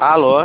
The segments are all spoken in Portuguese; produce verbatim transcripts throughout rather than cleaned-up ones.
Alô?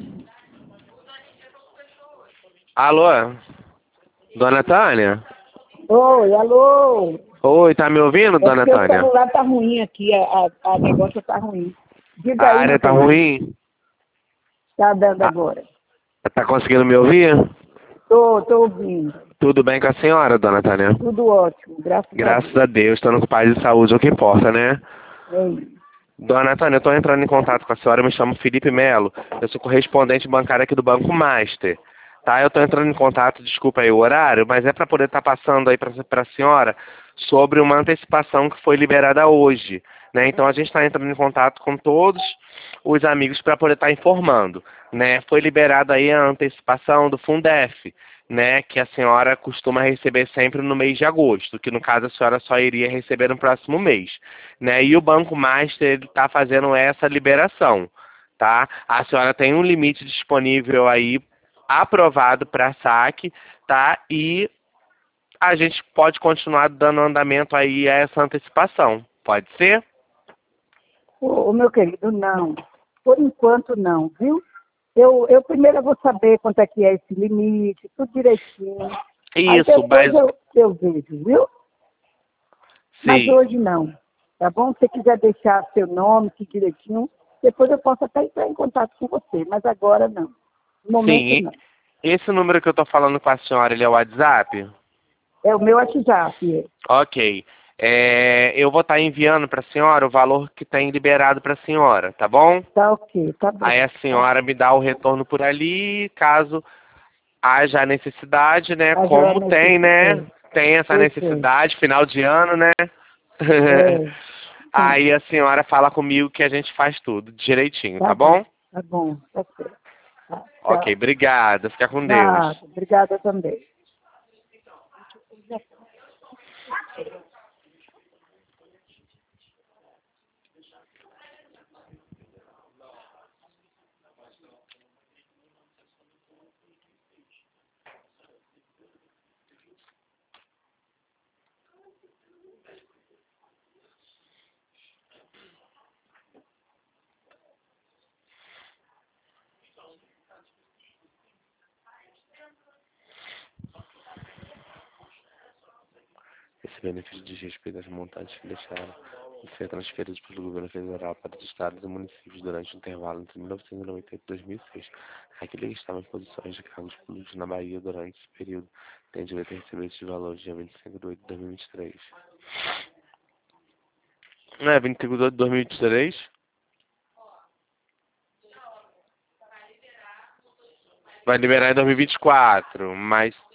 Alô? Dona Tânia? Oi, alô? Oi, tá me ouvindo, É Dona porque o Tânia? celular tá ruim aqui, a, a, a negócio tá ruim. A Diga aí, área meu tá querido. ruim? Tá dando Ah, agora. tá conseguindo me ouvir? Tô, tô ouvindo. Tudo bem com a senhora, Dona Tânia? Tudo ótimo, graças a Graças a Deus. Deus, estando com paz e saúde, é o que importa, né? Ei, Dona Tânia, eu tô entrando em contato com a senhora, eu me chamo Felipe Melo, eu sou correspondente bancário aqui do Banco Master. Tá, eu tô entrando em contato, desculpa aí o horário, mas é para poder estar passando aí para a senhora sobre uma antecipação que foi liberada hoje, né? Então a gente está entrando em contato com todos os amigos para poder estar informando, né? Foi liberada aí a antecipação do Fundef, né? Que a senhora costuma receber sempre no mês de agosto, que no caso a senhora só iria receber no próximo mês, né? E o Banco Master está fazendo essa liberação, tá? A senhora tem um limite disponível aí aprovado para saque, tá? E a gente pode continuar dando andamento aí a essa antecipação. Pode ser? ô, ô, meu querido, não. Por enquanto, não, viu? Eu, eu primeiro eu vou saber quanto é que é esse limite, tudo direitinho. Aí Isso, depois mas eu, eu vejo, viu? Mas sim, hoje não, tá bom? Se você quiser deixar seu nome, tudo direitinho, depois eu posso até entrar em contato com você, mas agora não. No momento, sim. não. Esse número que eu tô falando com a senhora, ele é o WhatsApp? É o meu WhatsApp. É. Ok. É, eu vou estar enviando para a senhora o valor que tem liberado para a senhora, tá bom? Tá ok, tá bom. Aí a Tá. senhora me dá o retorno por ali, caso haja necessidade, né? Mas eu Como tem, né? necessitei. Tem essa Eu sei. necessidade, final de ano, né? É, sim. Aí a senhora fala comigo que a gente faz tudo direitinho, Tá tá bom, bom? tá bom, tá certo. Tá, Ok, tchau. obrigada. Fica com Deus. Nada, obrigada também. Esse benefício diz respeito às montantes que deixaram de ser transferidos pelo governo federal para os estados e municípios durante o intervalo entre mil novecentos e noventa e oito e dois mil e seis. Aquele que estava em posições de cargos públicos na Bahia durante esse período tem direito a receber esses valores dia vinte e cinco de oito de dois mil e vinte e três. Não é vinte e cinco de oito de dois mil e vinte e três? Vai liberar em dois mil e vinte e quatro, mas